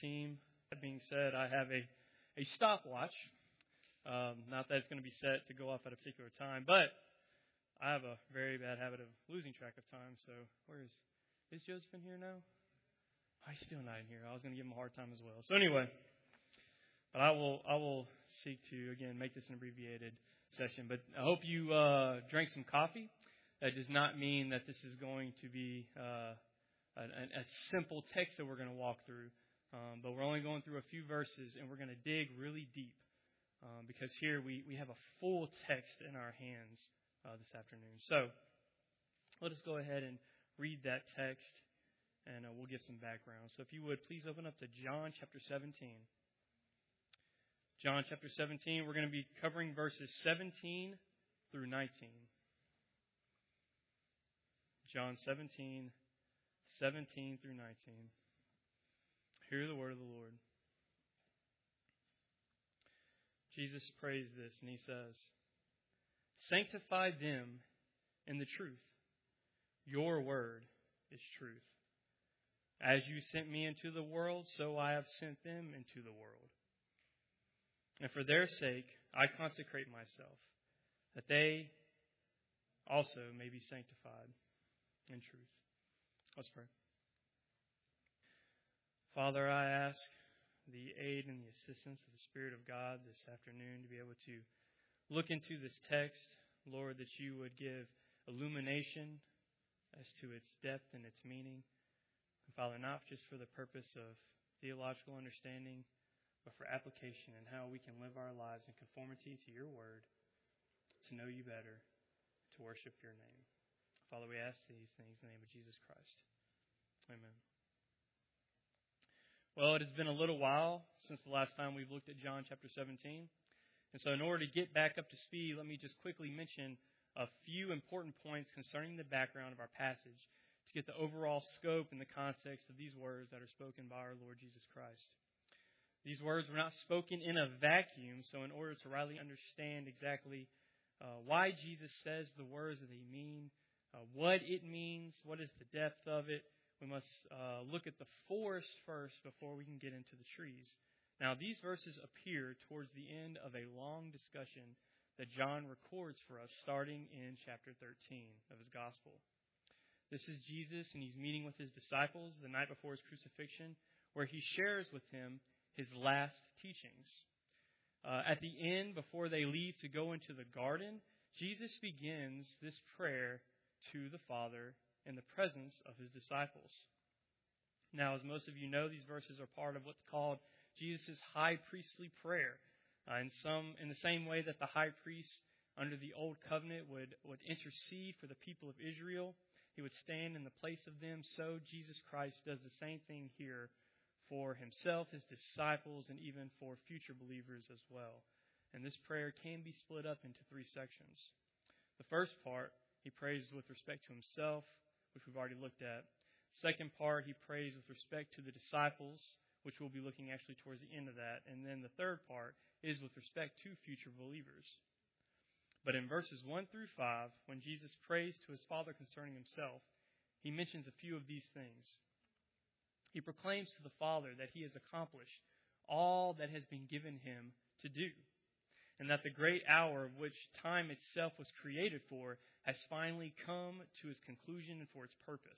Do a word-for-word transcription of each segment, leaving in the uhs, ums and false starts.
team. That being said, I have a, a stopwatch. Um, not that it's going to be set to go off at a particular time, but I have a very bad habit of losing track of time. So where is is Joseph in here now? Oh, he's still not in here. I was going to give him a hard time as well. So anyway, but I will I will seek to again make this an abbreviated session. But I hope you uh, drank some coffee. That does not mean that this is going to be uh, a, a simple text that we're going to walk through. Um, but we're only going through a few verses, and we're going to dig really deep um, because here we, we have a full text in our hands uh, this afternoon. So let us go ahead and read that text, and uh, we'll give some background. So if you would, please open up to John chapter seventeen. John chapter seventeen, we're going to be covering verses seventeen through nineteen. John seventeen, seventeen through nineteen. Hear the word of the Lord. Jesus prays this, and he says, "Sanctify them in the truth. Your word is truth. As you sent me into the world, so I have sent them into the world. And for their sake, I consecrate myself, that they also may be sanctified in truth." Let's pray. Father, I ask the aid and the assistance of the Spirit of God this afternoon to be able to look into this text. Lord, that you would give illumination as to its depth and its meaning. And Father, not just for the purpose of theological understanding, but for application and how we can live our lives in conformity to your word, to know you better, to worship your name. Father, we ask these things in the name of Jesus Christ. Amen. Well, it has been a little while since the last time we've looked at John chapter seventeen. And so in order to get back up to speed, let me just quickly mention a few important points concerning the background of our passage to get the overall scope and the context of these words that are spoken by our Lord Jesus Christ. These words were not spoken in a vacuum, so in order to rightly understand exactly uh, why Jesus says the words that he mean, uh, what it means, what is the depth of it, we must uh, look at the forest first before we can get into the trees. Now, these verses appear towards the end of a long discussion that John records for us starting in chapter thirteen of his gospel. This is Jesus, and he's meeting with his disciples the night before his crucifixion, where he shares with him his last teachings. Uh, at the end, before they leave to go into the garden, Jesus begins this prayer to the Father in the presence of his disciples. Now, as most of you know, these verses are part of what's called Jesus' high priestly prayer. Uh, in some, in the same way that the high priest under the old covenant would, would intercede for the people of Israel, he would stand in the place of them. So Jesus Christ does the same thing here for himself, his disciples, and even for future believers as well. And this prayer can be split up into three sections. The first part, he prays with respect to himself, which we've already looked at. Second part, he prays with respect to the disciples, which we'll be looking actually towards the end of that. And then the third part is with respect to future believers. But in verses one through five, when Jesus prays to his Father concerning himself, he mentions a few of these things. He proclaims to the Father that he has accomplished all that has been given him to do, and that the great hour of which time itself was created for has finally come to its conclusion and for its purpose.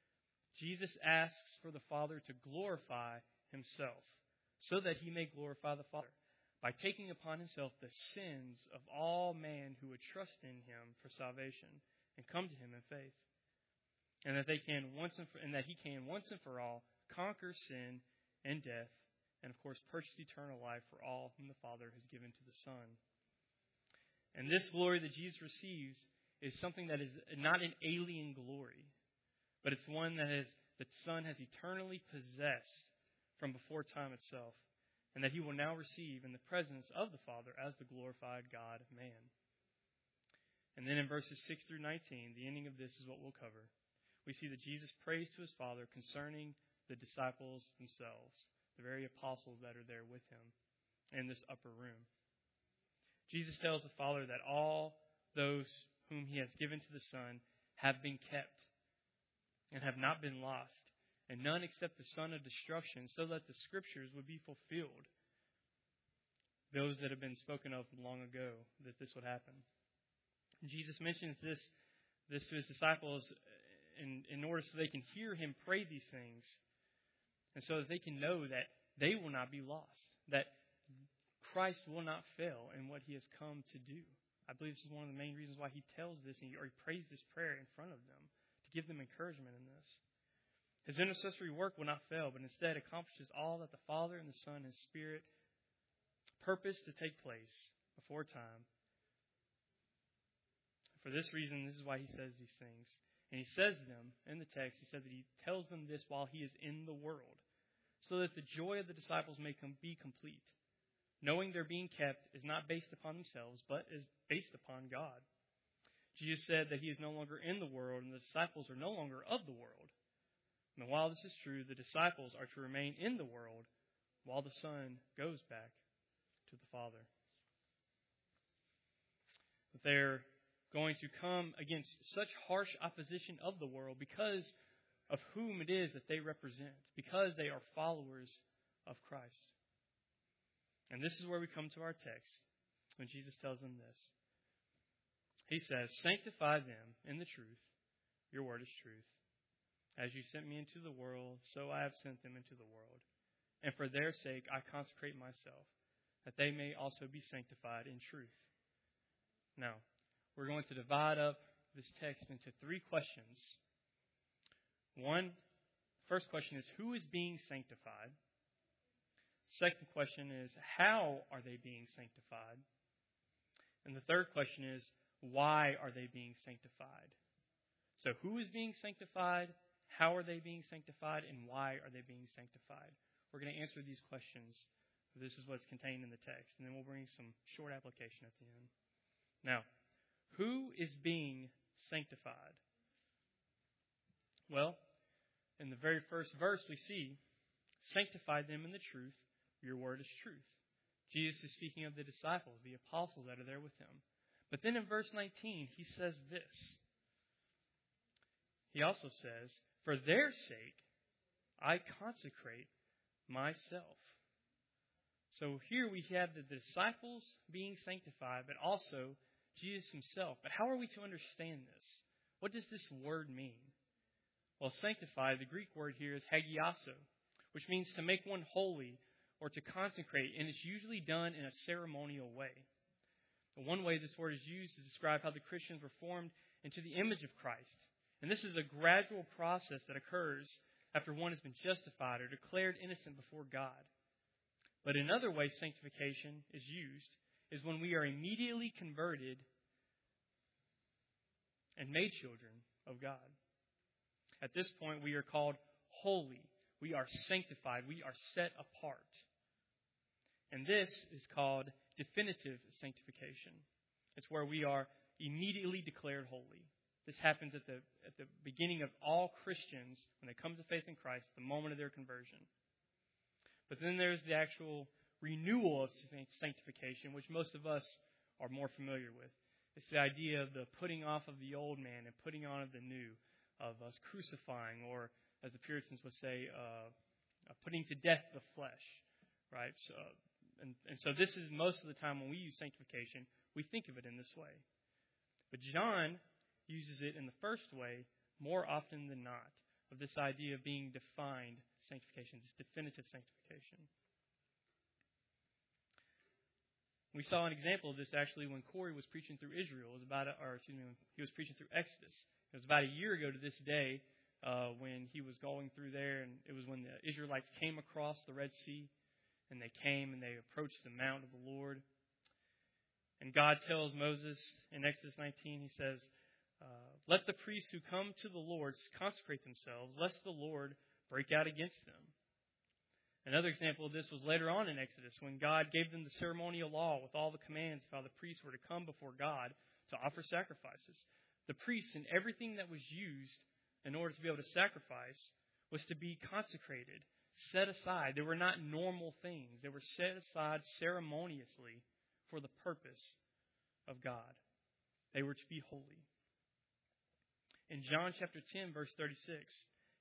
Jesus asks for the Father to glorify himself so that he may glorify the Father by taking upon himself the sins of all man who would trust in him for salvation and come to him in faith. And that they can once and for, and that he can once and for all conquer sin and death, and of course purchase eternal life for all whom the Father has given to the Son. And this glory that Jesus receives is something that is not an alien glory, but it's one that is the Son has eternally possessed from before time itself, and that he will now receive in the presence of the Father as the glorified God man. And then in verses six through nineteen, the ending of this is what we'll cover. We see that Jesus prays to his Father concerning the disciples themselves, the very apostles that are there with him in this upper room. Jesus tells the Father that all those whom he has given to the Son have been kept and have not been lost, and none except the son of destruction, so that the scriptures would be fulfilled. Those that have been spoken of long ago, that this would happen. And Jesus mentions this, this to his disciples in, in order so they can hear him pray these things, and so that they can know that they will not be lost, that Christ will not fail in what he has come to do. I believe this is one of the main reasons why he tells this, and he, or he prays this prayer in front of them, to give them encouragement in this. His intercessory work will not fail, but instead accomplishes all that the Father and the Son and Spirit purpose to take place before time. For this reason, this is why he says these things. And he says them in the text, he said that he tells them this while he is in the world, so that the joy of the disciples may be complete. Knowing they're being kept is not based upon themselves, but is based upon God. Jesus said that he is no longer in the world, and the disciples are no longer of the world. And while this is true, the disciples are to remain in the world while the Son goes back to the Father. They're going to come against such harsh opposition of the world because of whom it is that they represent, because they are followers of Christ. And this is where we come to our text when Jesus tells them this. He says, "Sanctify them in the truth. Your word is truth. As you sent me into the world, so I have sent them into the world. And for their sake I consecrate myself, that they may also be sanctified in truth." Now, we're going to divide up this text into three questions. One, first question is, who is being sanctified? Second question is, how are they being sanctified? And the third question is, why are they being sanctified? So who is being sanctified? How are they being sanctified? And why are they being sanctified? We're going to answer these questions. This is what's contained in the text. And then we'll bring some short application at the end. Now, who is being sanctified? Well, in the very first verse we see, "Sanctify them in the truth. Your word is truth." Jesus is speaking of the disciples, the apostles that are there with him. But then in verse nineteen, he says this. He also says, "For their sake, I consecrate myself." So here we have the disciples being sanctified, but also Jesus himself. But how are we to understand this? What does this word mean? Well, sanctify, the Greek word here is hagiaso, which means to make one holy or to consecrate, and it's usually done in a ceremonial way. One way this word is used to describe how the Christians were formed into the image of Christ. And this is a gradual process that occurs after one has been justified or declared innocent before God. But another way sanctification is used is when we are immediately converted and made children of God. At this point, we are called holy. We are sanctified. We are set apart. And this is called definitive sanctification. It's where we are immediately declared holy. This happens at the at the beginning of all Christians when they come to faith in Christ, the moment of their conversion. But then there's the actual renewal of sanctification, which most of us are more familiar with. It's the idea of the putting off of the old man and putting on of the new, of us crucifying, or as the Puritans would say, uh, uh, putting to death the flesh, right? So, and, and so this is most of the time when we use sanctification, we think of it in this way. But John uses it in the first way more often than not, of this idea of being defined sanctification, this definitive sanctification. We saw an example of this actually when Corey was preaching through Israel. It was about, a, or excuse me, when he was preaching through Exodus. It was about a year ago to this day uh, when he was going through there, and it was when the Israelites came across the Red Sea, and they came and they approached the mount of the Lord. And God tells Moses in Exodus nineteen, he says, uh, "Let the priests who come to the Lord consecrate themselves, lest the Lord break out against them." Another example of this was later on in Exodus, when God gave them the ceremonial law with all the commands of how the priests were to come before God to offer sacrifices. The priests and everything that was used in order to be able to sacrifice was to be consecrated, set aside. They were not normal things. They were set aside ceremoniously for the purpose of God. They were to be holy. In John chapter ten, verse thirty-six,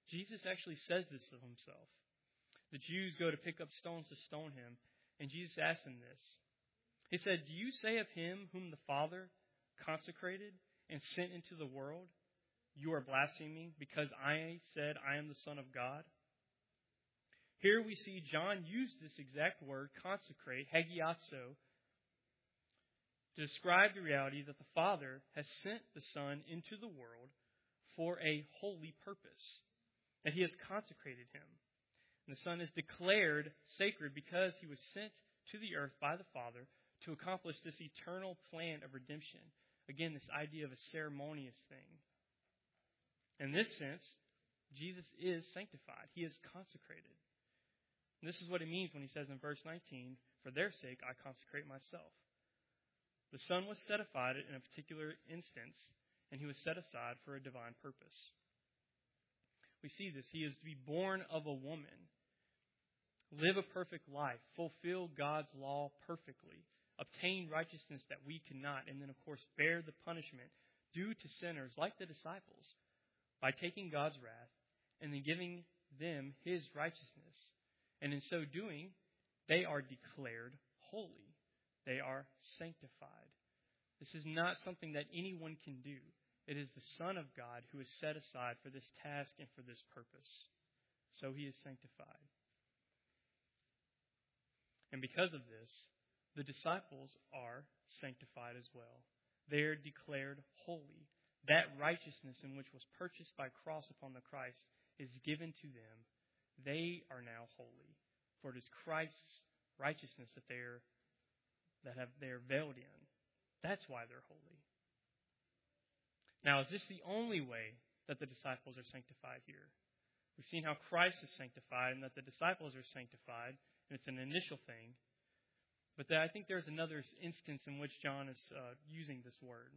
Jesus actually says this of himself. The Jews go to pick up stones to stone him, and Jesus asks them this. He said, "Do you say of him whom the Father consecrated and sent into the world, you are blaspheming because I said I am the Son of God?" Here we see John use this exact word, consecrate, hagiazo, to describe the reality that the Father has sent the Son into the world for a holy purpose, that he has consecrated him. And the Son is declared sacred because he was sent to the earth by the Father to accomplish this eternal plan of redemption. Again, this idea of a ceremonious thing. In this sense, Jesus is sanctified. He is consecrated. And this is what it means when he says in verse nineteen, "For their sake I consecrate myself." The Son was set aside in a particular instance, and he was set aside for a divine purpose. We see this. He is to be born of a woman, live a perfect life, fulfill God's law perfectly, obtain righteousness that we cannot, and then, of course, bear the punishment due to sinners like the disciples by taking God's wrath and then giving them his righteousness. And in so doing, they are declared holy. They are sanctified. This is not something that anyone can do. It is the Son of God who is set aside for this task and for this purpose. So he is sanctified. And because of this, the disciples are sanctified as well. They are declared holy. That righteousness in which was purchased by cross upon the Christ is given to them. They are now holy. For it is Christ's righteousness that they are that have they are veiled in. That's why they're holy. Now, is this the only way that the disciples are sanctified here? We've seen how Christ is sanctified and that the disciples are sanctified, and it's an initial thing. But I think there's another instance in which John is uh, using this word.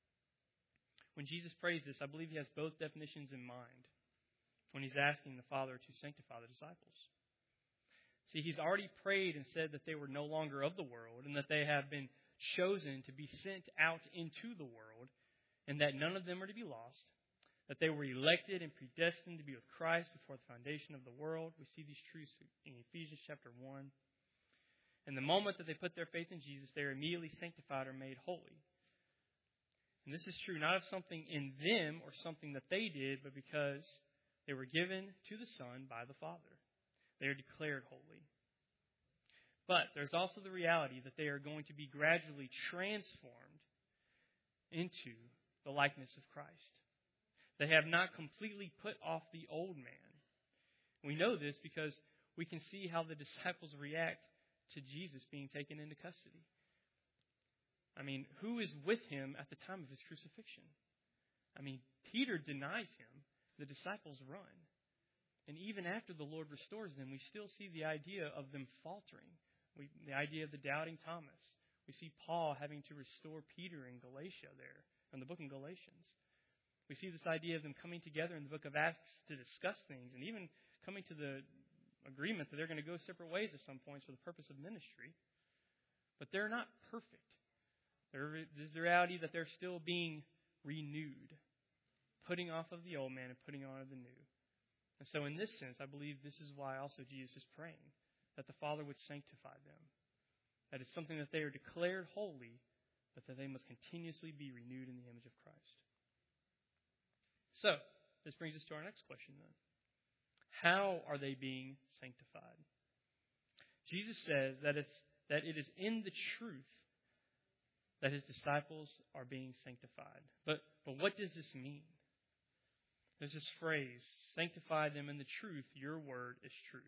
When Jesus prays this, I believe he has both definitions in mind when he's asking the Father to sanctify the disciples. See, he's already prayed and said that they were no longer of the world and that they have been chosen to be sent out into the world and that none of them are to be lost, that they were elected and predestined to be with Christ before the foundation of the world. We see these truths in Ephesians chapter one. And the moment that they put their faith in Jesus, they are immediately sanctified or made holy. And this is true not of something in them or something that they did, but because they were given to the Son by the Father. They are declared holy. But there's also the reality that they are going to be gradually transformed into the likeness of Christ. They have not completely put off the old man. We know this because we can see how the disciples react to Jesus being taken into custody. I mean, who is with him at the time of his crucifixion? I mean, Peter denies him. The disciples run. And even after the Lord restores them, we still see the idea of them faltering. We, the idea of the doubting Thomas. We see Paul having to restore Peter in Galatia there, in the book of Galatians. We see this idea of them coming together in the book of Acts to discuss things and even coming to the agreement that they're going to go separate ways at some points for the purpose of ministry. But they're not perfect. There is the reality that they're still being renewed, putting off of the old man and putting on of the new. And so in this sense, I believe this is why also Jesus is praying, that the Father would sanctify them. That it's something that they are declared holy, but that they must continuously be renewed in the image of Christ. So, this brings us to our next question then. How are they being sanctified? Jesus says that it's that it is in the truth that his disciples are being sanctified. But but what does this mean? There's this phrase, sanctify them in the truth, your word is truth.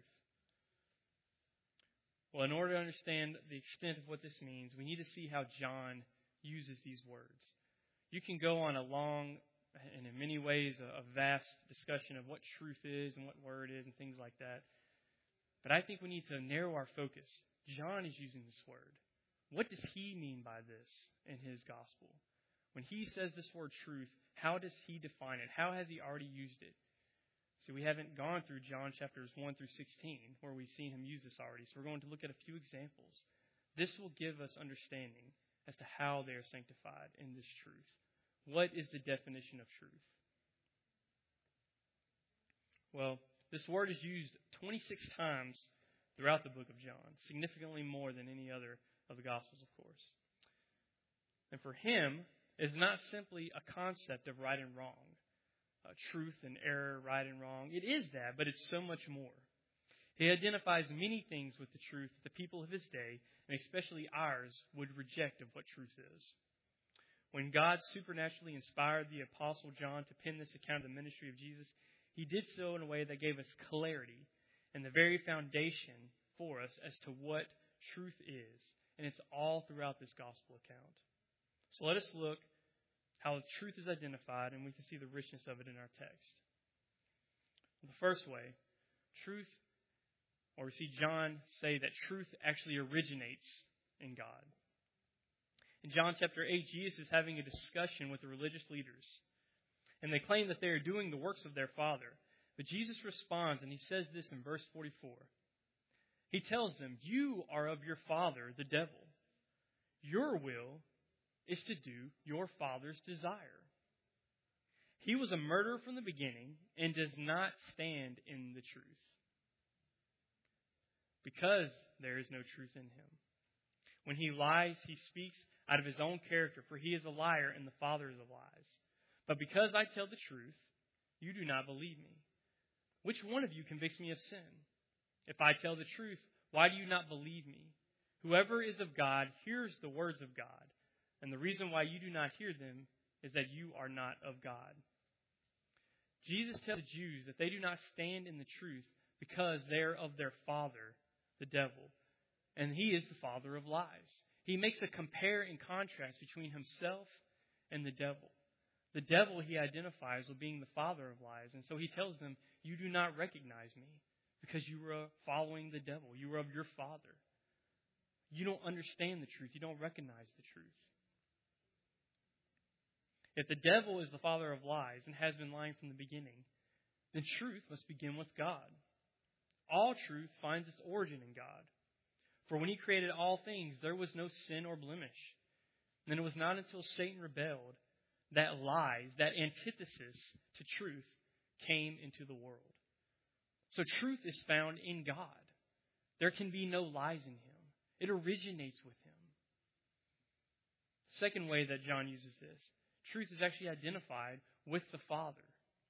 Well, in order to understand the extent of what this means, we need to see how John uses these words. You can go on a long, and in many ways, a, a vast discussion of what truth is and what word is and things like that. But I think we need to narrow our focus. John is using this word. What does he mean by this in his gospel? When he says this word truth, how does he define it? How has he already used it? So we haven't gone through John chapters one through sixteen, where we've seen him use this already. So we're going to look at a few examples. This will give us understanding as to how they are sanctified in this truth. What is the definition of truth? Well, this word is used twenty-six times throughout the book of John, significantly more than any other of the Gospels, of course. And for him, it's not simply a concept of right and wrong, uh, truth and error, right and wrong. It is that, but it's so much more. He identifies many things with the truth that the people of his day, and especially ours, would reject of what truth is. When God supernaturally inspired the Apostle John to pen this account of the ministry of Jesus, he did so in a way that gave us clarity and the very foundation for us as to what truth is. And it's all throughout this gospel account. So let us look how truth is identified, and we can see the richness of it in our text. The first way, truth, or we see John say that truth actually originates in God. In John chapter eight, Jesus is having a discussion with the religious leaders. And they claim that they are doing the works of their Father. But Jesus responds, and he says this in verse forty-four. He tells them, "You are of your father, the devil. Your will is to do your father's desire. He was a murderer from the beginning and does not stand in the truth, because there is no truth in him. When he lies, he speaks out of his own character, for he is a liar and the father of lies. But because I tell the truth, you do not believe me. Which one of you convicts me of sin? If I tell the truth, why do you not believe me? Whoever is of God hears the words of God, and the reason why you do not hear them is that you are not of God." Jesus tells the Jews that they do not stand in the truth because they are of their father, the devil, and he is the father of lies. He makes a compare and contrast between himself and the devil. The devil he identifies with being the father of lies, and so he tells them, "You do not recognize me because you are following the devil. You are of your father. You don't understand the truth. You don't recognize the truth." If the devil is the father of lies and has been lying from the beginning, then truth must begin with God. All truth finds its origin in God. For when he created all things, there was no sin or blemish. And it was not until Satan rebelled that lies, that antithesis to truth, came into the world. So truth is found in God. There can be no lies in him. It originates with him. Second way that John uses this, truth is actually identified with the Father.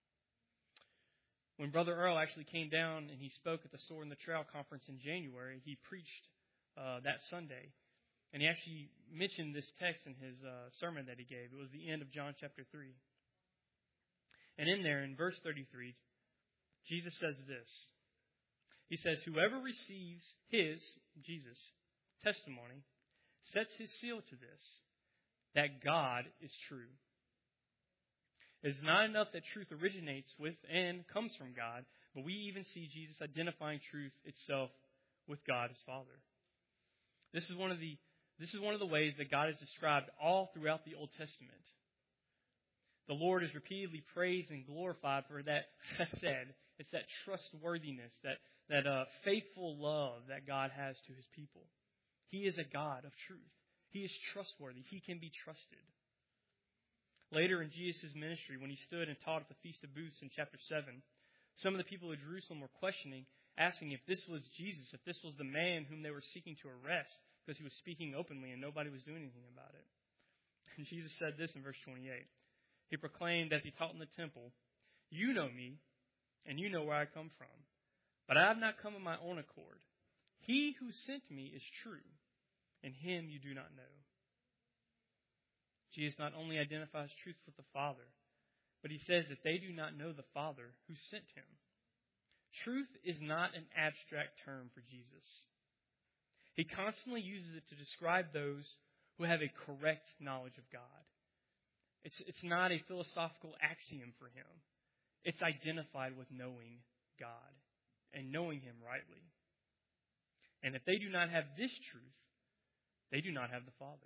When Brother Earl actually came down and he spoke at the Sword in the Trail conference in January, he preached uh, that Sunday. And he actually mentioned this text in his uh, sermon that he gave. It was the end of John chapter three. And in there, in verse thirty-three, Jesus says this. He says, "Whoever receives his," Jesus, "testimony, sets his seal to this, that God is true. It is not enough that truth originates with and comes from God, but we even see Jesus identifying truth itself with God as Father. This is one of the This is one of the ways that God is described all throughout the Old Testament. The Lord is repeatedly praised and glorified for that chesed. It's that trustworthiness, that, that uh, faithful love that God has to his people. He is a God of truth. He is trustworthy. He can be trusted. Later in Jesus' ministry, when he stood and taught at the Feast of Booths in chapter seven, some of the people of Jerusalem were questioning, asking if this was Jesus, if this was the man whom they were seeking to arrest, because he was speaking openly and nobody was doing anything about it. And Jesus said this in verse twenty-eight. He proclaimed as he taught in the temple, "You know me, and you know where I come from. But I have not come of my own accord. He who sent me is true, and him you do not know." Jesus not only identifies truth with the Father, but he says that they do not know the Father who sent him. Truth is not an abstract term for Jesus. He constantly uses it to describe those who have a correct knowledge of God. It's, it's not a philosophical axiom for him. It's identified with knowing God and knowing him rightly. And if they do not have this truth, they do not have the Father.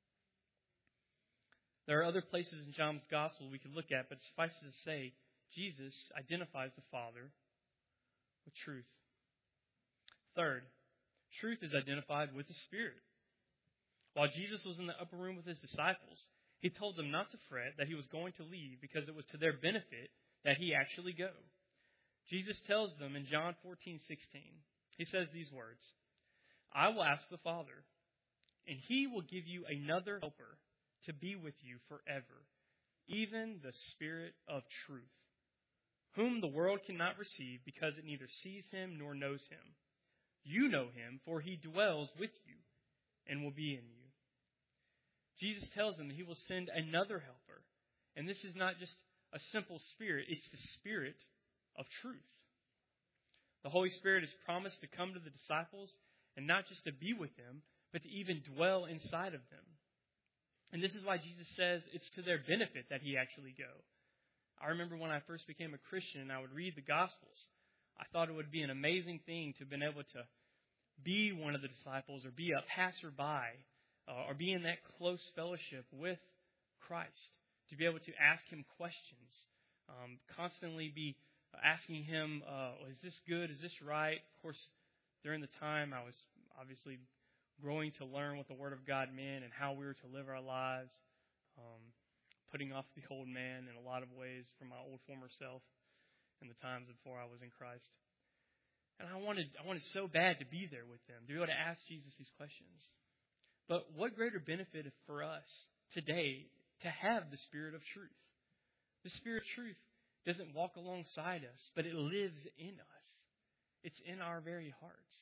There are other places in John's Gospel we could look at, but suffice it to say, Jesus identifies the Father with truth. Third, truth is identified with the Spirit. While Jesus was in the upper room with his disciples, he told them not to fret that he was going to leave because it was to their benefit that he actually go. Jesus tells them in John fourteen sixteen, he says these words, I will ask the Father, and he will give you another helper to be with you forever, even the Spirit of truth, whom the world cannot receive because it neither sees him nor knows him. You know him, for he dwells with you and will be in you. Jesus tells them that he will send another helper. And this is not just a simple spirit, it's the Spirit of truth. The Holy Spirit is promised to come to the disciples and not just to be with them, but to even dwell inside of them. And this is why Jesus says it's to their benefit that he actually go. I remember when I first became a Christian and I would read the Gospels, I thought it would be an amazing thing to have been able to be one of the disciples or be a passerby uh, or be in that close fellowship with Christ, to be able to ask him questions, um, constantly be asking him, uh, is this good? Is this right? Of course, during the time I was obviously growing to learn what the Word of God meant and how we were to live our lives, um, putting off the old man in a lot of ways from my old former self in the times before I was in Christ. And I wanted I wanted so bad to be there with them, to be able to ask Jesus these questions. But what greater benefit for us today to have the Spirit of truth? The Spirit of truth doesn't walk alongside us, but it lives in us. It's in our very hearts.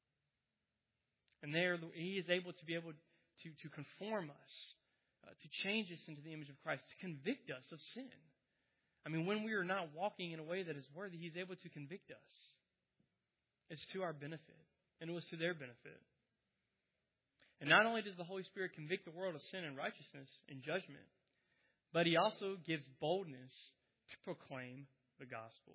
And there he is able to be able to, to conform us, uh, to change us into the image of Christ, to convict us of sin. I mean, when we are not walking in a way that is worthy, he's able to convict us. It's to our benefit, and it was to their benefit. And not only does the Holy Spirit convict the world of sin and righteousness and judgment, but he also gives boldness to proclaim the gospel.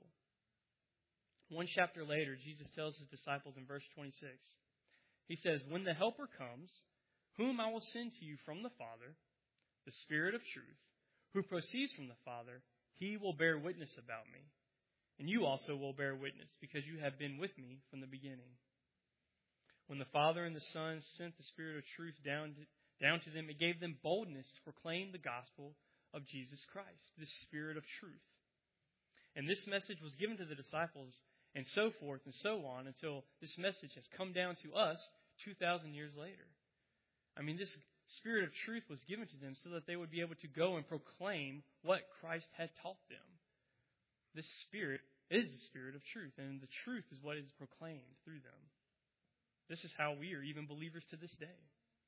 One chapter later, Jesus tells his disciples in verse twenty-six, he says, when the Helper comes, whom I will send to you from the Father, the Spirit of truth, who proceeds from the Father, he will bear witness about me. And you also will bear witness, because you have been with me from the beginning. When the Father and the Son sent the Spirit of truth down to, down to them, it gave them boldness to proclaim the gospel of Jesus Christ, the Spirit of truth. And this message was given to the disciples, and so forth and so on, until this message has come down to us two thousand years later. I mean, this Spirit of truth was given to them so that they would be able to go and proclaim what Christ had taught them. This Spirit is the Spirit of truth, and the truth is what is proclaimed through them. This is how we are even believers to this day.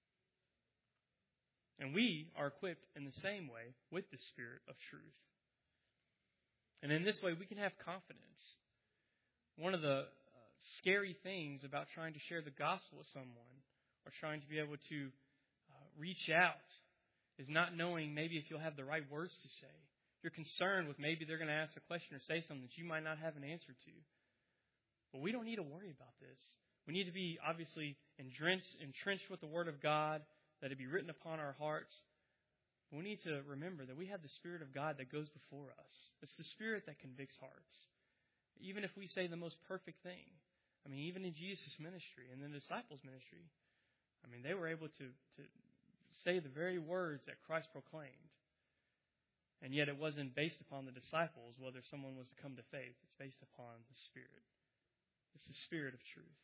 And we are equipped in the same way with the Spirit of truth. And in this way, we can have confidence. One of the uh, scary things about trying to share the gospel with someone or trying to be able to uh, reach out is not knowing maybe if you'll have the right words to say. You're concerned with maybe they're going to ask a question or say something that you might not have an answer to. But we don't need to worry about this. We need to be obviously entrenched, entrenched with the Word of God, that it be written upon our hearts. But we need to remember that we have the Spirit of God that goes before us. It's the Spirit that convicts hearts. Even if we say the most perfect thing. I mean, even in Jesus' ministry and the disciples' ministry, I mean, they were able to, to say the very words that Christ proclaimed. And yet it wasn't based upon the disciples whether someone was to come to faith. It's based upon the Spirit. It's the Spirit of truth.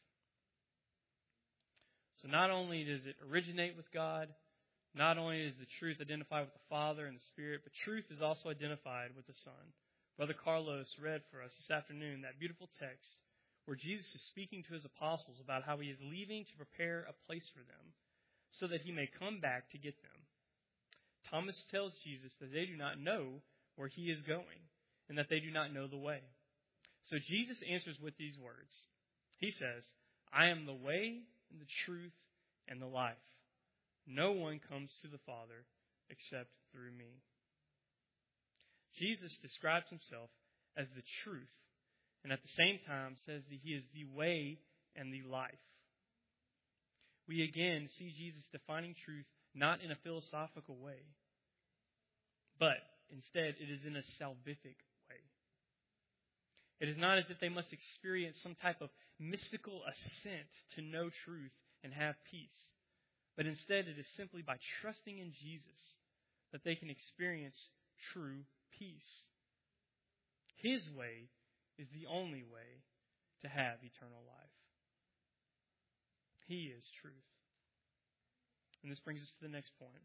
So not only does it originate with God, not only is the truth identified with the Father and the Spirit, but truth is also identified with the Son. Brother Carlos read for us this afternoon that beautiful text where Jesus is speaking to his apostles about how he is leaving to prepare a place for them so that he may come back to get them. Thomas tells Jesus that they do not know where he is going and that they do not know the way. So Jesus answers with these words. He says, I am the way and the truth and the life. No one comes to the Father except through me. Jesus describes himself as the truth and at the same time says that he is the way and the life. We again see Jesus defining truth not in a philosophical way, but instead it is in a salvific way. It is not as if they must experience some type of mystical ascent to know truth and have peace, but instead it is simply by trusting in Jesus that they can experience true peace. His way is the only way to have eternal life. He is truth. And this brings us to the next point.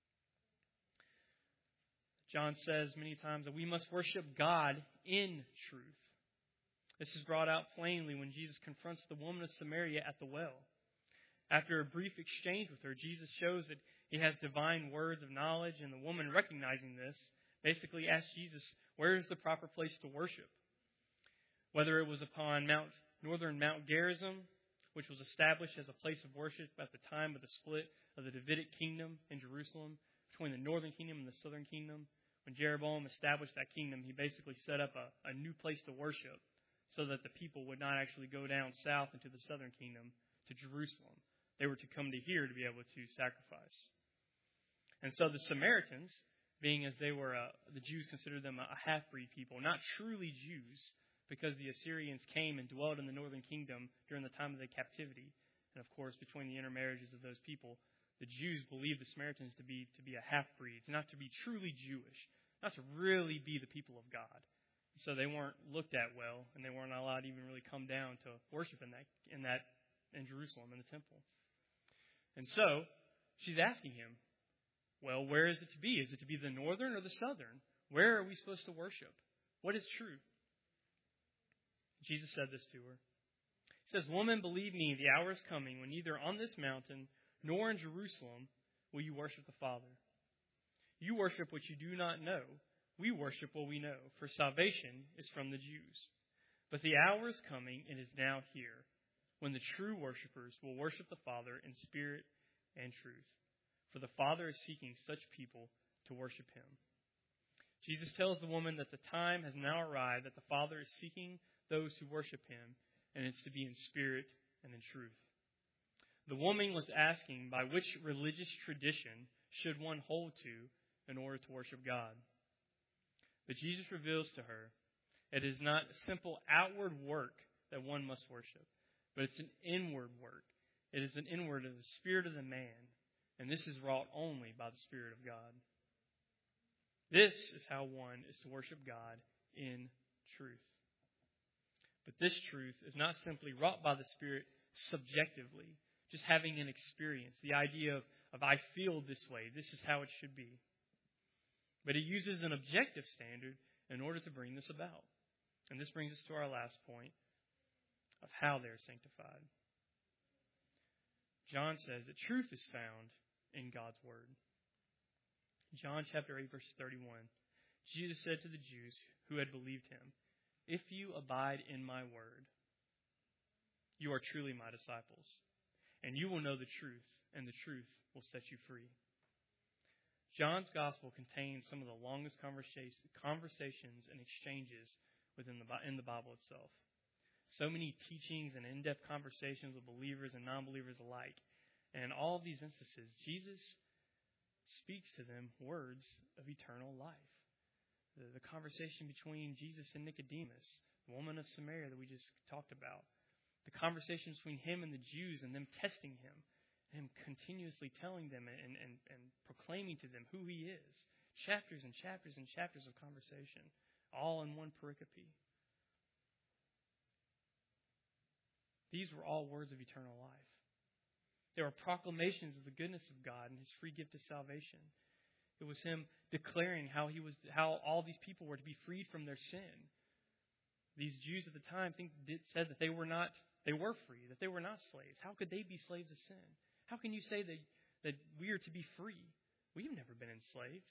John says many times that we must worship God in truth. This is brought out plainly when Jesus confronts the woman of Samaria at the well. After a brief exchange with her, Jesus shows that he has divine words of knowledge, and the woman, recognizing this, basically asks Jesus, where is the proper place to worship? Whether it was upon Mount northern Mount Gerizim, which was established as a place of worship at the time of the split of the Davidic kingdom in Jerusalem, between the northern kingdom and the southern kingdom. When Jeroboam established that kingdom, he basically set up a, a new place to worship so that the people would not actually go down south into the southern kingdom to Jerusalem. They were to come to here to be able to sacrifice. And so the Samaritans, being as they were, uh, the Jews considered them a half-breed people, not truly Jews, because the Assyrians came and dwelled in the northern kingdom during the time of the captivity. And of course, between the intermarriages of those people, the Jews believed the Samaritans to be to be a half-breed, not to be truly Jewish, not to really be the people of God. So they weren't looked at well, and they weren't allowed to even really come down to worship in that in that in Jerusalem in the temple. And so she's asking him, well, where is it to be? Is it to be the northern or the southern? Where are we supposed to worship? What is true? Jesus said this to her. He says, "Woman, believe me, the hour is coming when neither on this mountain nor in Jerusalem will you worship the Father. You worship what you do not know. We worship what we know, for salvation is from the Jews. But the hour is coming and is now here, when the true worshipers will worship the Father in spirit and truth. For the Father is seeking such people to worship Him." Jesus tells the woman that the time has now arrived, that the Father is seeking those who worship Him, and it's to be in spirit and in truth. The woman was asking, by which religious tradition should one hold to in order to worship God? But Jesus reveals to her, it is not a simple outward work that one must worship, but it's an inward work. It is an inward of the spirit of the man, and this is wrought only by the Spirit of God. This is how one is to worship God in truth. But this truth is not simply wrought by the Spirit subjectively, just having an experience, the idea of, of I feel this way, this is how it should be. But it uses an objective standard in order to bring this about. And this brings us to our last point of how they're sanctified. John says that truth is found in God's Word. John chapter eight, verse thirty-one. Jesus said to the Jews who had believed Him, "If you abide in my word, you are truly my disciples, and you will know the truth, and the truth will set you free." John's gospel contains some of the longest conversations and exchanges within the in the Bible itself. So many teachings and in-depth conversations with believers and non-believers alike. And in all of these instances, Jesus speaks to them words of eternal life. The, the conversation between Jesus and Nicodemus, the woman of Samaria that we just talked about. The conversation between him and the Jews and them testing him. Him continuously telling them and, and, and proclaiming to them who he is. Chapters and chapters and chapters of conversation. All in one pericope. These were all words of eternal life. They were proclamations of the goodness of God and His free gift of salvation. It was Him declaring how He was, how all these people were to be freed from their sin. These Jews at the time think, did, said that they were not, they were free, that they were not slaves. How could they be slaves of sin? How can you say that, that we are to be free? We've never been enslaved.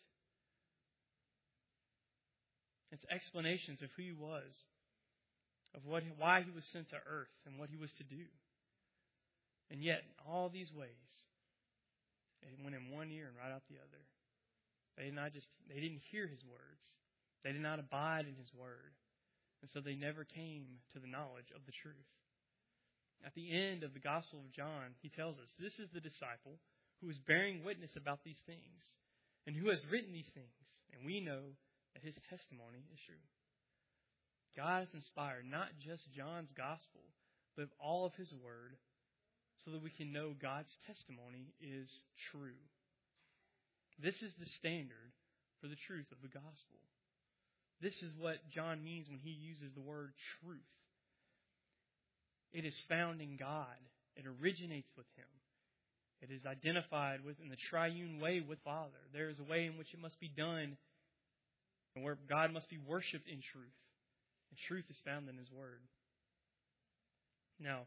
It's explanations of who He was, of what, why He was sent to earth and what He was to do. And yet, in all these ways, it went in one ear and right out the other. They did not just they didn't hear His words. They did not abide in His word. And so they never came to the knowledge of the truth. At the end of the Gospel of John, he tells us, this is the disciple who is bearing witness about these things and who has written these things. And we know that his testimony is true. God has inspired not just John's Gospel, but all of His word so that we can know God's testimony is true. This is the standard for the truth of the gospel. This is what John means when he uses the word truth. It is found in God. It originates with Him. It is identified within the triune way with Father. There is a way in which it must be done and where God must be worshipped in truth. And truth is found in His Word. Now,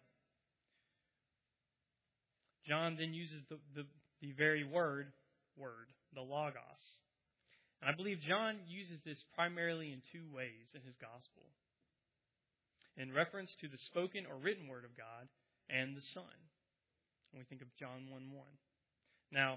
John then uses the, the, the very word, word, the Logos. And I believe John uses this primarily in two ways in his Gospel. In reference to the spoken or written Word of God and the Son. When we think of John one one. Now,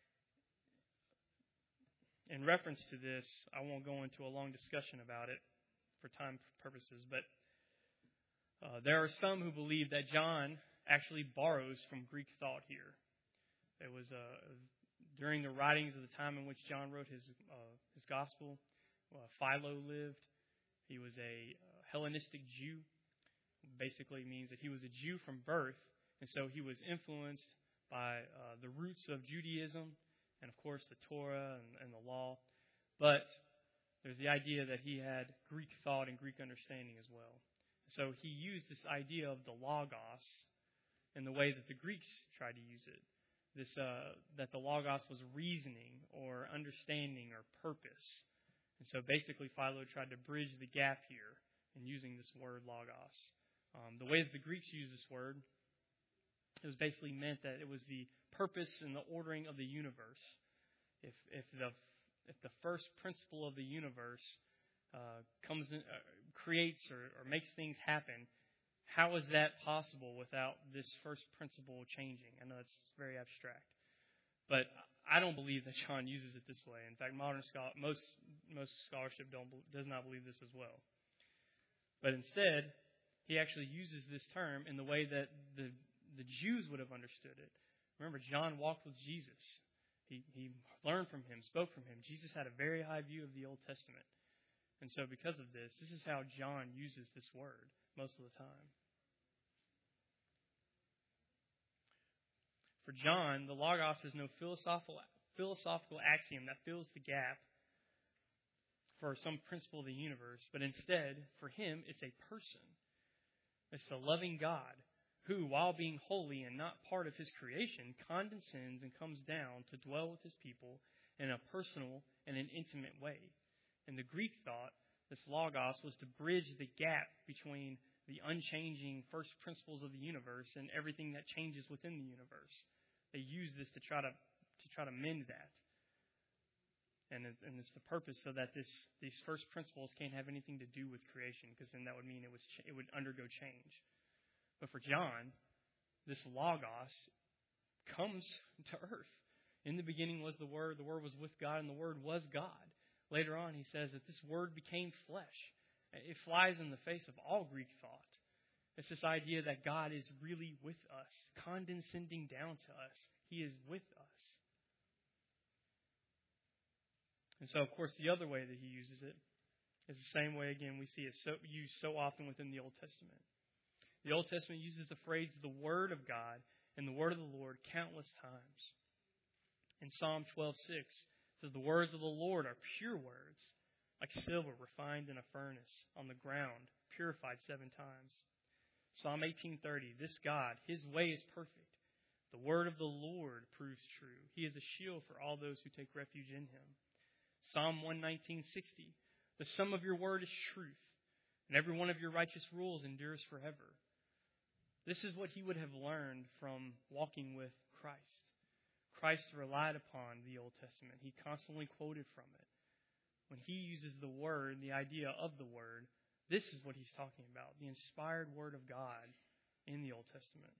in reference to this, I won't go into a long discussion about it for time purposes, but uh, there are some who believe that John actually borrows from Greek thought here. It was uh, during the writings of the time in which John wrote his uh, his Gospel, uh, Philo lived. He was a uh, Hellenistic Jew. Basically means that he was a Jew from birth. And so he was influenced by uh, the roots of Judaism and, of course, the Torah and, and the law. But there's the idea that he had Greek thought and Greek understanding as well. So he used this idea of the Logos in the way that the Greeks tried to use it. This uh, that the Logos was reasoning or understanding or purpose. And so basically Philo tried to bridge the gap here in using this word Logos. Um, the way that the Greeks used this word, it was basically meant that it was the purpose and the ordering of the universe. If if the if the first principle of the universe uh, comes in, uh, creates or, or makes things happen, how is that possible without this first principle changing? I know it's very abstract, but I don't believe that John uses it this way. In fact, modern scholar, most most scholarship don't does not believe this as well. But instead, he actually uses this term in the way that the the Jews would have understood it. Remember, John walked with Jesus. He he learned from him, spoke from him. Jesus had a very high view of the Old Testament. And so because of this, this is how John uses this word most of the time. For John, the Logos is no philosophical philosophical axiom that fills the gap for some principle of the universe, but instead, for him, it's a person. It's the loving God who, while being holy and not part of His creation, condescends and comes down to dwell with His people in a personal and an intimate way. In the Greek thought, this Logos was to bridge the gap between the unchanging first principles of the universe and everything that changes within the universe. They use this to try to to try to mend that. And, it, and it's the purpose so that this these first principles can't have anything to do with creation, because then that would mean it was it would undergo change. But for John, this Logos comes to earth. In the beginning was the Word, the Word was with God, and the Word was God. Later on, he says that this Word became flesh. It flies in the face of all Greek thought. It's this idea that God is really with us, condescending down to us. He is with us. And so, of course, the other way that he uses it is the same way, again, we see it so, used so often within the Old Testament. The Old Testament uses the phrase, the Word of God and the Word of the Lord, countless times. In Psalm twelve six, it says, the words of the Lord are pure words, like silver refined in a furnace, on the ground, purified seven times. Psalm eighteen thirty, this God, His way is perfect. The word of the Lord proves true. He is a shield for all those who take refuge in Him. Psalm one nineteen sixty, the sum of your word is truth, and every one of your righteous rules endures forever. This is what he would have learned from walking with Christ. Christ relied upon the Old Testament. He constantly quoted from it. When he uses the word, the idea of the word, this is what he's talking about, the inspired word of God in the Old Testament.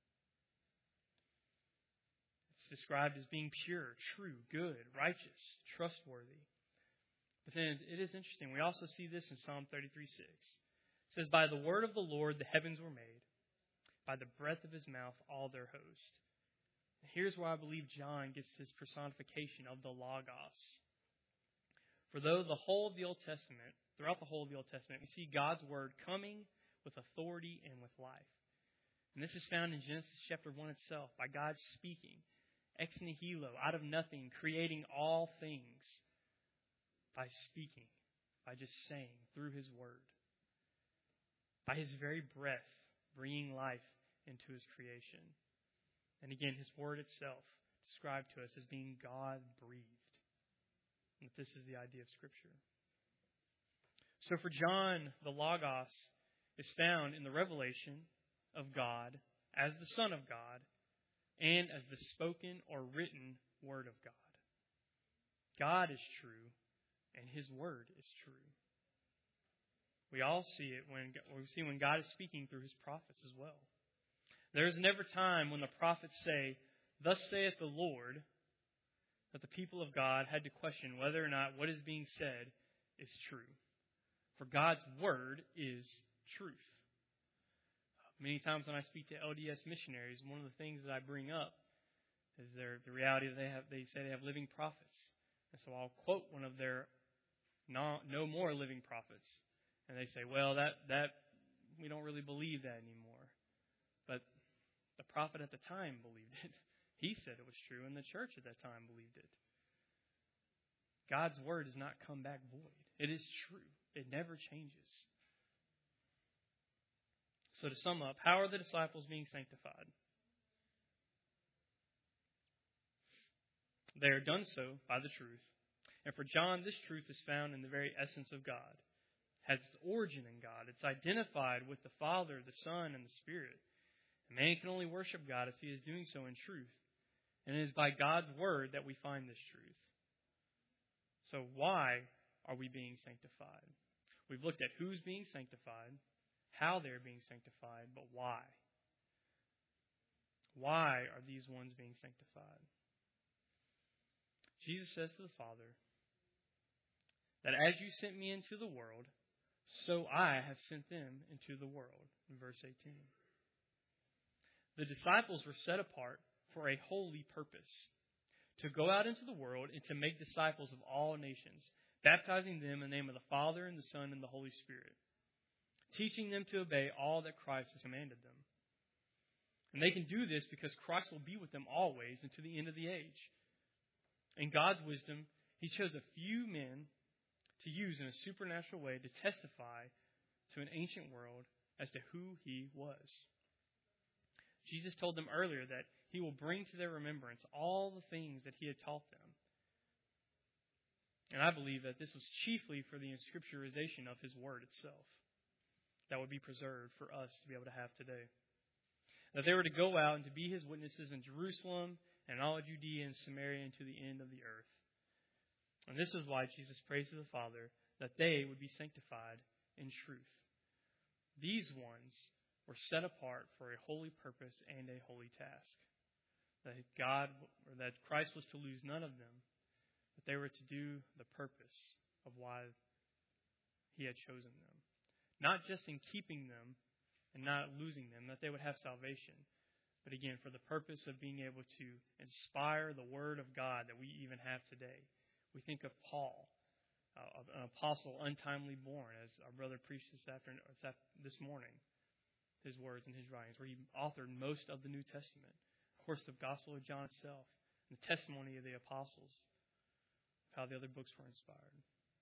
It's described as being pure, true, good, righteous, trustworthy. But then it is interesting. We also see this in Psalm thirty-three six. It says, by the word of the Lord the heavens were made, by the breath of His mouth all their host. Here's where I believe John gets his personification of the Logos. For though the whole of the Old Testament, throughout the whole of the Old Testament, we see God's word coming with authority and with life. And this is found in Genesis chapter one itself, by God speaking, ex nihilo, out of nothing, creating all things by speaking, by by just saying through His Word. By His very breath, bringing life into His creation. And again, His Word itself described to us as being God-breathed. And this is the idea of Scripture. So for John, the Logos is found in the revelation of God as the Son of God and as the spoken or written Word of God. God is true, and His Word is true. We all see it when we see when God is speaking through His prophets as well. There is never time when the prophets say, "Thus saith the Lord," that the people of God had to question whether or not what is being said is true. For God's Word is truth. Many times when I speak to L D S missionaries, one of the things that I bring up is their, the reality that they have. They say they have living prophets. And so I'll quote one of their no, no more living prophets. And they say, well, that, that we don't really believe that anymore. But the prophet at the time believed it. He said it was true, and the church at that time believed it. God's Word does not come back void. It is true. It never changes. So to sum up, how are the disciples being sanctified? They are done so by the truth. And for John, this truth is found in the very essence of God. It has its origin in God. It's identified with the Father, the Son, and the Spirit. And man can only worship God if he is doing so in truth. And it is by God's Word that we find this truth. So why are we being sanctified? We've looked at who's being sanctified, how they're being sanctified, but why? Why are these ones being sanctified? Jesus says to the Father that as you sent me into the world, so I have sent them into the world. In verse eighteen. The disciples were set apart for a holy purpose, to go out into the world and to make disciples of all nations, baptizing them in the name of the Father and the Son and the Holy Spirit, teaching them to obey all that Christ has commanded them. And they can do this because Christ will be with them always and to the end of the age. In God's wisdom, He chose a few men to use in a supernatural way to testify to an ancient world as to who He was. Jesus told them earlier that He will bring to their remembrance all the things that He had taught them. And I believe that this was chiefly for the inscripturization of His Word itself that would be preserved for us to be able to have today. That they were to go out and to be His witnesses in Jerusalem and all Judea and Samaria and to the end of the earth. And this is why Jesus prays to the Father that they would be sanctified in truth. These ones were set apart for a holy purpose and a holy task. That God, or that Christ was to lose none of them, but they were to do the purpose of why He had chosen them. Not just in keeping them and not losing them, that they would have salvation, but again, for the purpose of being able to inspire the Word of God that we even have today. We think of Paul, uh, an apostle untimely born, as our brother preached this afternoon, this morning, his words and his writings, where he authored most of the New Testament. Of course, the Gospel of John itself, and the testimony of the apostles, how the other books were inspired.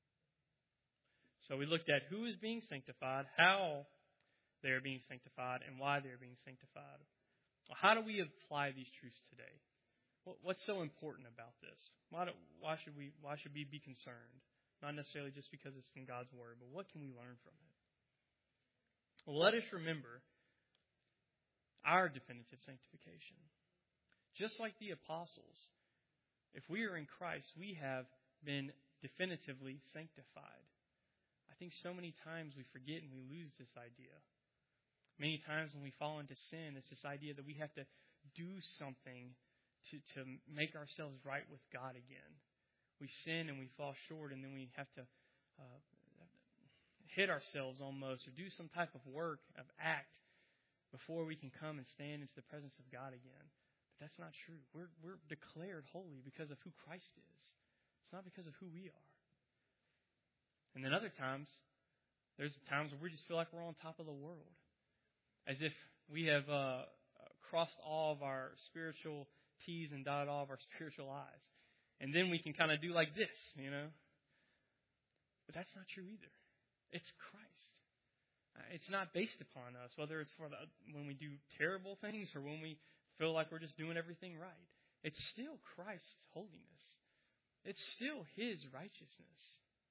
So we looked at who is being sanctified, how they are being sanctified, and why they are being sanctified. How do we apply these truths today? What's so important about this? Why, do, why should we why should we be concerned? Not necessarily just because it's from God's Word, but what can we learn from it? Well, let us remember our definitive sanctification. Just like the apostles, if we are in Christ, we have been definitively sanctified. I think so many times we forget and we lose this idea. Many times when we fall into sin, it's this idea that we have to do something to, to make ourselves right with God again. We sin and we fall short, and then we have to uh, hit ourselves almost, or do some type of work, of act, before we can come and stand into the presence of God again. But that's not true. We're, we're declared holy because of who Christ is. It's not because of who we are. And then other times, there's times where we just feel like we're on top of the world. As if we have uh, crossed all of our spiritual T's and dotted all of our spiritual I's. And then we can kind of do like this, you know. But that's not true either. It's Christ. It's not based upon us, whether it's for the, when we do terrible things or when we feel like we're just doing everything right. It's still Christ's holiness. It's still His righteousness.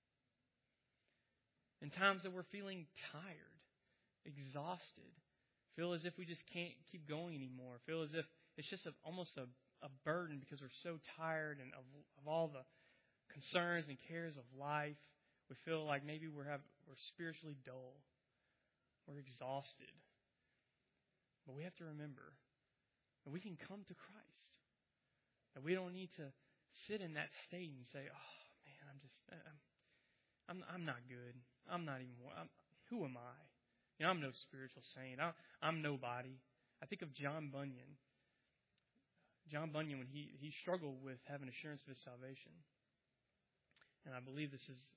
In times that we're feeling tired, exhausted, feel as if we just can't keep going anymore, feel as if it's just a, almost a, a burden because we're so tired and of, of all the concerns and cares of life, we feel like maybe we're have, we're spiritually dull. We're exhausted. But we have to remember that we can come to Christ. That we don't need to sit in that state and say, "Oh man, I'm just, I'm, I'm, I'm not good. I'm not even. I'm, who am I? You know, I'm no spiritual saint. I, I'm nobody." I think of John Bunyan. John Bunyan, when he he struggled with having assurance of his salvation, and I believe this is.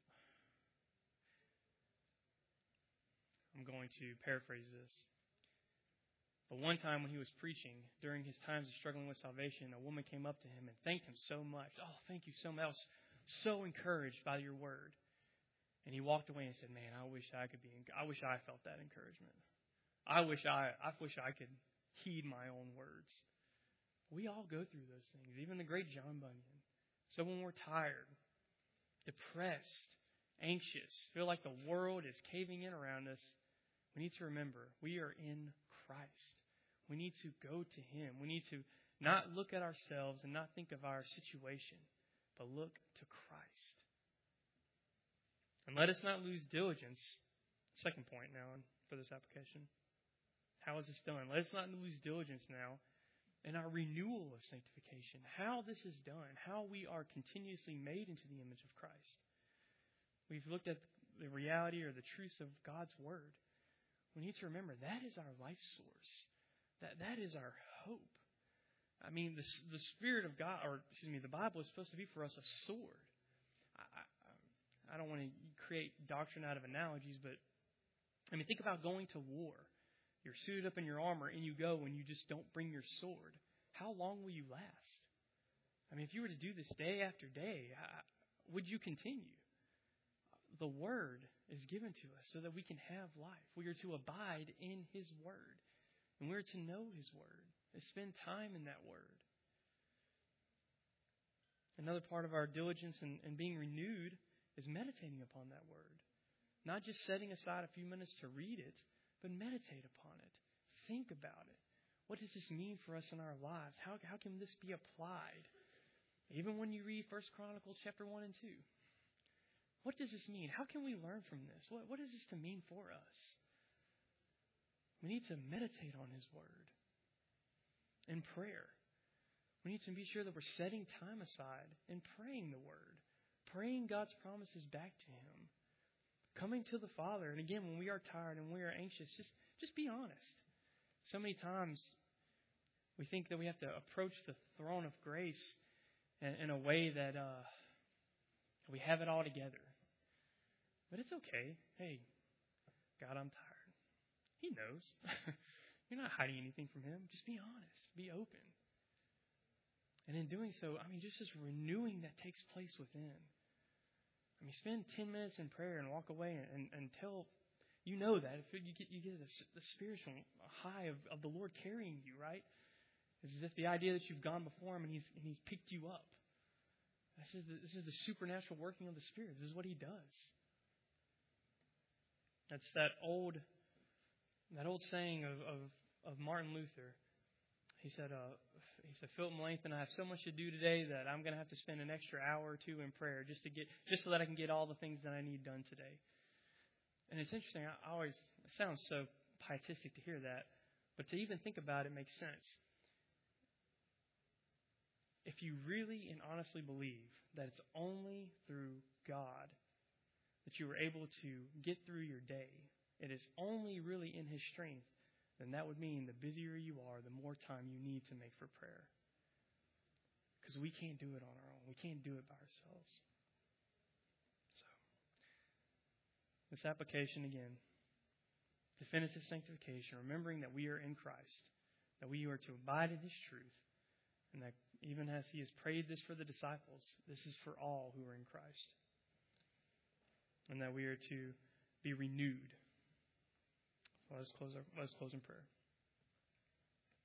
I'm going to paraphrase this. But one time when he was preaching, during his times of struggling with salvation, a woman came up to him and thanked him so much. "Oh, thank you so much. I was so encouraged by your word." And he walked away and said, "Man, I wish I could be. I wish I felt that encouragement. I wish I. I wish I could heed my own words." We all go through those things. Even the great John Bunyan. So when we're tired, depressed, anxious, feel like the world is caving in around us, we need to remember we are in Christ. We need to go to Him. We need to not look at ourselves and not think of our situation, but look to Christ. And let us not lose diligence. Second point now for this application. How is this done? Let us not lose diligence now in our renewal of sanctification. How this is done. How we are continuously made into the image of Christ. We've looked at the reality or the truth of God's Word. We need to remember that is our life source. That that is our hope. I mean, the the Spirit of God, or excuse me, the Bible is supposed to be for us a sword. I, I, I don't want to create doctrine out of analogies, but I mean, think about going to war. You're suited up in your armor, and you go, and you just don't bring your sword. How long will you last? I mean, if you were to do this day after day, would you continue? The Word is given to us so that we can have life. We are to abide in His Word. And we are to know His Word and spend time in that Word. Another part of our diligence and, and being renewed is meditating upon that Word. Not just setting aside a few minutes to read it, but meditate upon it. Think about it. What does this mean for us in our lives? How, how can this be applied? Even when you read First Chronicles chapter one and two. What does this mean? How can we learn from this? What, what is this to mean for us? We need to meditate on His Word. In prayer. We need to be sure that we're setting time aside and praying the Word. Praying God's promises back to Him. Coming to the Father. And again, when we are tired and we are anxious, just, just be honest. So many times we think that we have to approach the throne of grace in, in a way that uh, we have it all together. But it's okay. Hey, God, I'm tired. He knows. You're not hiding anything from Him. Just be honest. Be open. And in doing so, I mean, just this renewing that takes place within. I mean, spend ten minutes in prayer and walk away and, and tell, you know that. If you get you get the, the spiritual high of, of the Lord carrying you, right? It's as if the idea that you've gone before Him and He's and He's picked you up. This is the, this is the supernatural working of the Spirit. This is what He does. That's that old that old saying of, of, of Martin Luther. He said, uh, he said, "Philip Melanchthon, I have so much to do today that I'm going to have to spend an extra hour or two in prayer just to get, just so that I can get all the things that I need done today." And it's interesting. I always, it sounds so pietistic to hear that, but to even think about it makes sense. If you really and honestly believe that it's only through God that you were able to get through your day, it is only really in His strength, then that would mean the busier you are, the more time you need to make for prayer. Because we can't do it on our own. We can't do it by ourselves. So, this application again, definitive sanctification, remembering that we are in Christ, that we are to abide in His truth, and that even as He has prayed this for the disciples, this is for all who are in Christ. and that we are to be renewed. So let's close our, let's close in prayer.